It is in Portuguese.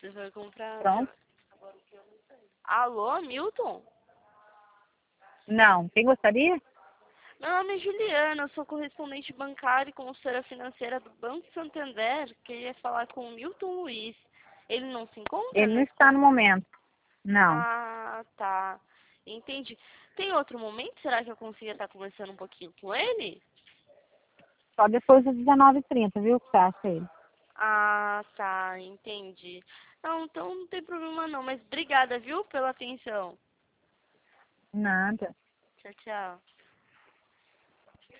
Você vai comprar... Pronto. Alô, Milton? Não. Quem gostaria? Meu nome é Juliana, eu sou correspondente bancária e consultora financeira do Banco Santander. Queria falar com o Milton Luiz. Ele não se encontra Ele não nesse... está no momento. Não. Ah, tá. Entendi. Tem outro momento? Será que eu consigo estar conversando um pouquinho com ele? Só depois das 19h30, viu? Que você acha ele? Ah, tá. Entendi. Não, então não tem problema não. Mas obrigada, viu, pela atenção. Nada. Tchau, tchau.